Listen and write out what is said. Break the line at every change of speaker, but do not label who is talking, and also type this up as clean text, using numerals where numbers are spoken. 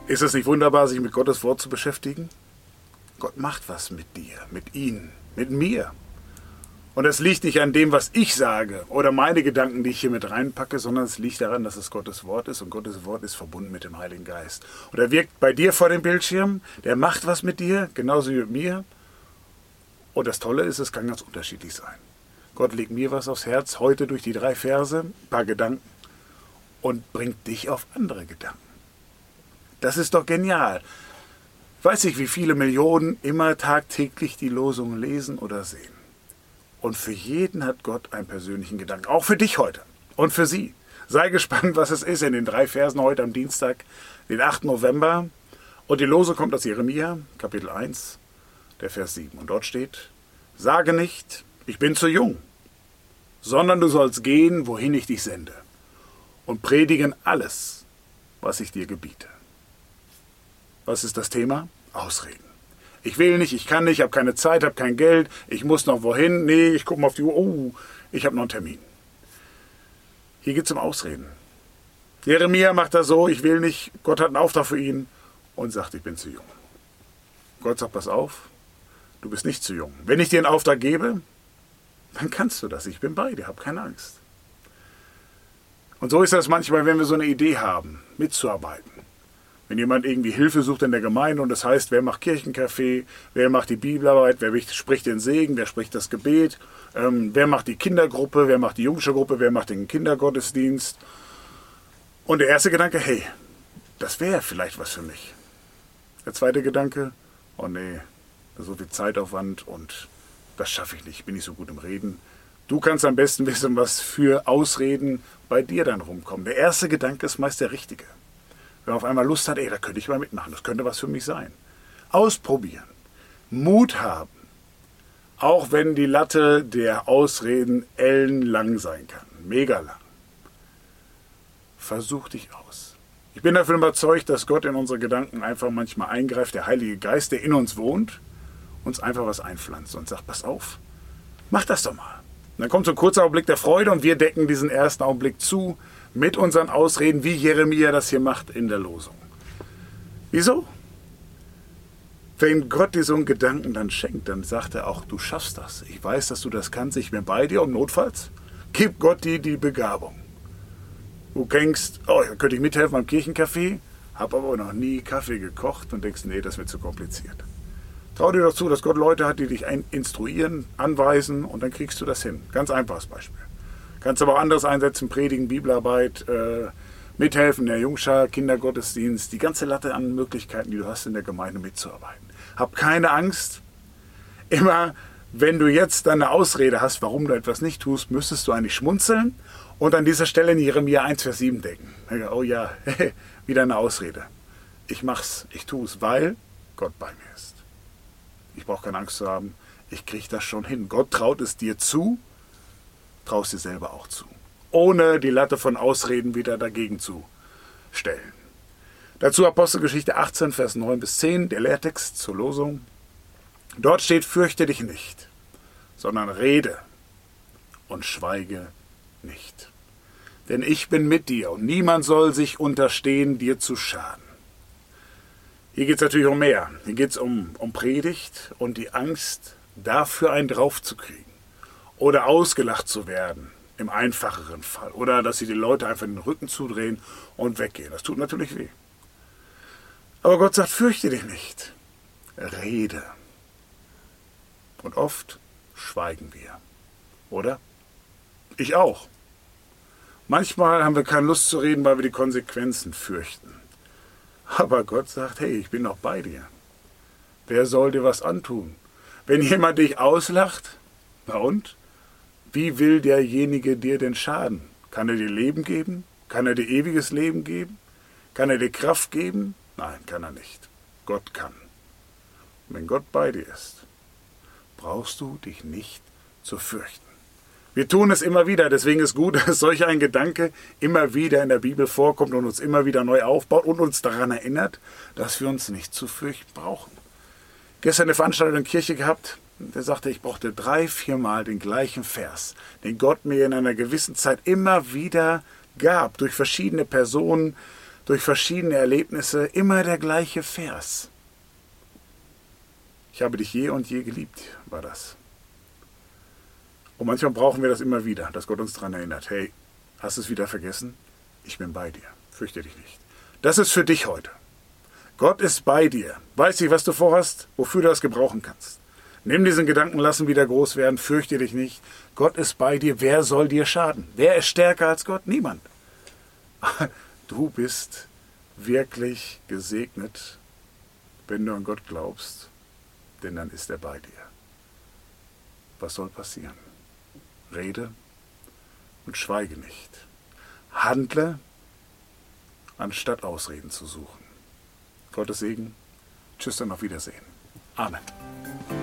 Ist es nicht wunderbar, sich mit Gottes Wort zu beschäftigen? Gott macht was mit dir, mit Ihnen, mit mir. Und es liegt nicht an dem, was ich sage oder meine Gedanken, die ich hier mit reinpacke, sondern es liegt daran, dass es Gottes Wort ist und Gottes Wort ist verbunden mit dem Heiligen Geist. Und er wirkt bei dir vor dem Bildschirm, der macht was mit dir, genauso wie mit mir. Und das Tolle ist, es kann ganz unterschiedlich sein. Gott legt mir was aufs Herz, heute durch die 3 Verse, ein paar Gedanken und bringt dich auf andere Gedanken. Das ist doch genial. Ich weiß nicht, wie viele Millionen immer tagtäglich die Losungen lesen oder sehen. Und für jeden hat Gott einen persönlichen Gedanken. Auch für dich heute und für sie. Sei gespannt, was es ist in den 3 Versen heute am Dienstag, den 8. November. Und die Losung kommt aus Jeremia, Kapitel 1, der Vers 7. Und dort steht, sage nicht, ich bin zu jung, sondern du sollst gehen, wohin ich dich sende. Und predigen alles, was ich dir gebiete. Was ist das Thema? Ausreden. Ich will nicht, ich kann nicht, habe keine Zeit, habe kein Geld, ich muss noch wohin. Nee, ich gucke mal auf die Uhr. Oh, ich habe noch einen Termin. Hier geht es um Ausreden. Jeremia macht das so, ich will nicht, Gott hat einen Auftrag für ihn und sagt, ich bin zu jung. Gott sagt, pass auf, du bist nicht zu jung. Wenn ich dir einen Auftrag gebe, dann kannst du das. Ich bin bei dir, hab keine Angst. Und so ist das manchmal, wenn wir so eine Idee haben, mitzuarbeiten. Wenn jemand irgendwie Hilfe sucht in der Gemeinde und das heißt, wer macht Kirchencafé, wer macht die Bibelarbeit, wer spricht den Segen, wer spricht das Gebet, wer macht die Kindergruppe, wer macht die Jungschulgruppe, wer macht den Kindergottesdienst. Und der erste Gedanke, hey, das wäre vielleicht was für mich. Der zweite Gedanke, oh nee, da ist so viel Zeitaufwand und das schaffe ich nicht, bin nicht so gut im Reden. Du kannst am besten wissen, was für Ausreden bei dir dann rumkommen. Der erste Gedanke ist meist der richtige. Wenn man auf einmal Lust hat, da könnte ich mal mitmachen, das könnte was für mich sein. Ausprobieren, Mut haben, auch wenn die Latte der Ausreden ellenlang sein kann, mega lang. Versuch dich aus. Ich bin davon überzeugt, dass Gott in unsere Gedanken einfach manchmal eingreift, der Heilige Geist, der in uns wohnt, uns einfach was einpflanzt und sagt, pass auf, mach das doch mal. Und dann kommt so ein kurzer Augenblick der Freude und wir decken diesen ersten Augenblick zu, mit unseren Ausreden, wie Jeremia das hier macht in der Losung. Wieso? Wenn Gott dir so einen Gedanken dann schenkt, dann sagt er auch, du schaffst das. Ich weiß, dass du das kannst, ich bin bei dir und notfalls gib Gott dir die Begabung. Du denkst, oh, da könnte ich mithelfen beim Kirchencafé, habe aber noch nie Kaffee gekocht und denkst, nee, das wird zu kompliziert. Trau dir doch zu, dass Gott Leute hat, die dich instruieren, anweisen und dann kriegst du das hin. Ganz einfaches Beispiel. Kannst aber auch anderes einsetzen, Predigen, Bibelarbeit, mithelfen, der Jungschar, Kindergottesdienst, die ganze Latte an Möglichkeiten, die du hast in der Gemeinde mitzuarbeiten. Hab keine Angst. Immer, wenn du jetzt deine Ausrede hast, warum du etwas nicht tust, müsstest du eigentlich schmunzeln und an dieser Stelle in Jeremia 1, Vers 7 denken. Oh ja, wieder eine Ausrede. Ich mach's, ich tu's, weil Gott bei mir ist. Ich brauche keine Angst zu haben. Ich kriege das schon hin. Gott traut es dir zu, traust dir selber auch zu. Ohne die Latte von Ausreden wieder dagegen zu stellen. Dazu Apostelgeschichte 18, Vers 9 bis 10, der Lehrtext zur Losung. Dort steht, fürchte dich nicht, sondern rede und schweige nicht. Denn ich bin mit dir und niemand soll sich unterstehen, dir zu schaden. Hier geht es natürlich um mehr. Hier geht es um Predigt und die Angst, dafür einen draufzukriegen. Oder ausgelacht zu werden, im einfacheren Fall. Oder dass sie die Leute einfach den Rücken zudrehen und weggehen. Das tut natürlich weh. Aber Gott sagt, fürchte dich nicht. Rede. Und oft schweigen wir. Oder? Ich auch. Manchmal haben wir keine Lust zu reden, weil wir die Konsequenzen fürchten. Aber Gott sagt, hey, ich bin noch bei dir. Wer soll dir was antun? Wenn jemand dich auslacht, na und? Wie will derjenige dir denn schaden? Kann er dir Leben geben? Kann er dir ewiges Leben geben? Kann er dir Kraft geben? Nein, kann er nicht. Gott kann. Und wenn Gott bei dir ist, brauchst du dich nicht zu fürchten. Wir tun es immer wieder, deswegen ist gut, dass solch ein Gedanke immer wieder in der Bibel vorkommt und uns immer wieder neu aufbaut und uns daran erinnert, dass wir uns nicht zu fürchten brauchen. Gestern eine Veranstaltung in der Kirche gehabt, der sagte, ich brauchte 3-4 Mal den gleichen Vers, den Gott mir in einer gewissen Zeit immer wieder gab, durch verschiedene Personen, durch verschiedene Erlebnisse immer der gleiche Vers. Ich habe dich je und je geliebt, war das. Und manchmal brauchen wir das immer wieder, dass Gott uns daran erinnert. Hey, hast du es wieder vergessen? Ich bin bei dir. Fürchte dich nicht. Das ist für dich heute. Gott ist bei dir. Weiß ich, was du vorhast, wofür du das gebrauchen kannst. Nimm diesen Gedanken, lass ihn wieder groß werden. Fürchte dich nicht. Gott ist bei dir. Wer soll dir schaden? Wer ist stärker als Gott? Niemand. Du bist wirklich gesegnet, wenn du an Gott glaubst, denn dann ist er bei dir. Was soll passieren? Rede und schweige nicht. Handle, anstatt Ausreden zu suchen. Gottes Segen. Tschüss und auf Wiedersehen. Amen.